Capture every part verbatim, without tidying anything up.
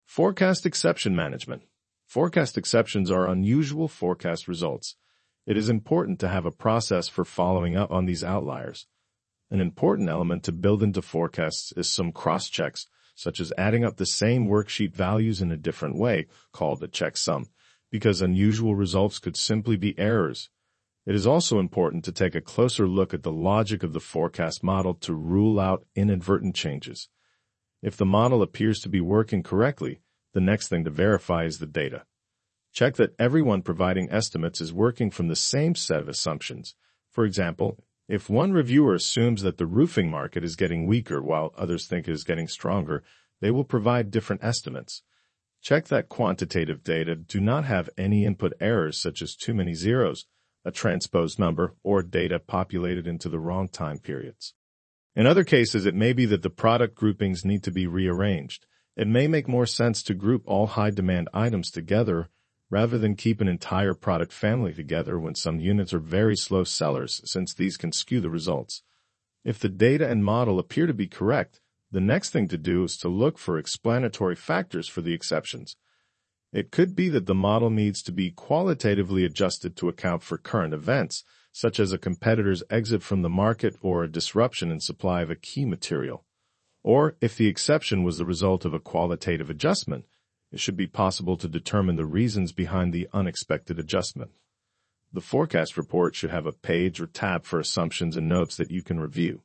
Forecast exception management. Forecast exceptions are unusual forecast results. It is important to have a process for following up on these outliers. An important element to build into forecasts is some cross-checks, such as adding up the same worksheet values in a different way, called a checksum, because unusual results could simply be errors. It is also important to take a closer look at the logic of the forecast model to rule out inadvertent changes. If the model appears to be working correctly, the next thing to verify is the data. Check that everyone providing estimates is working from the same set of assumptions. For example, if one reviewer assumes that the roofing market is getting weaker while others think it is getting stronger, they will provide different estimates. Check that quantitative data do not have any input errors such as too many zeros, a transposed number, or data populated into the wrong time periods. In other cases, it may be that the product groupings need to be rearranged. It may make more sense to group all high-demand items together rather than keep an entire product family together when some units are very slow sellers, since these can skew the results. If the data and model appear to be correct, the next thing to do is to look for explanatory factors for the exceptions. It could be that the model needs to be qualitatively adjusted to account for current events, such as a competitor's exit from the market or a disruption in supply of a key material. Or, if the exception was the result of a qualitative adjustment, it should be possible to determine the reasons behind the unexpected adjustment. The forecast report should have a page or tab for assumptions and notes that you can review.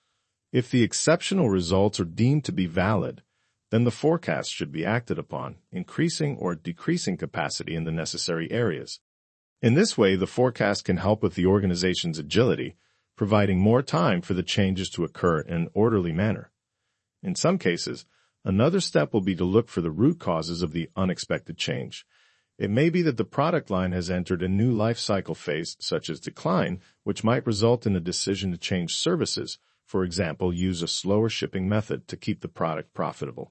If the exceptional results are deemed to be valid, then the forecast should be acted upon, increasing or decreasing capacity in the necessary areas. In this way, the forecast can help with the organization's agility, providing more time for the changes to occur in an orderly manner. In some cases, another step will be to look for the root causes of the unexpected change. It may be that the product line has entered a new life cycle phase, such as decline, which might result in a decision to change services, for example, use a slower shipping method to keep the product profitable.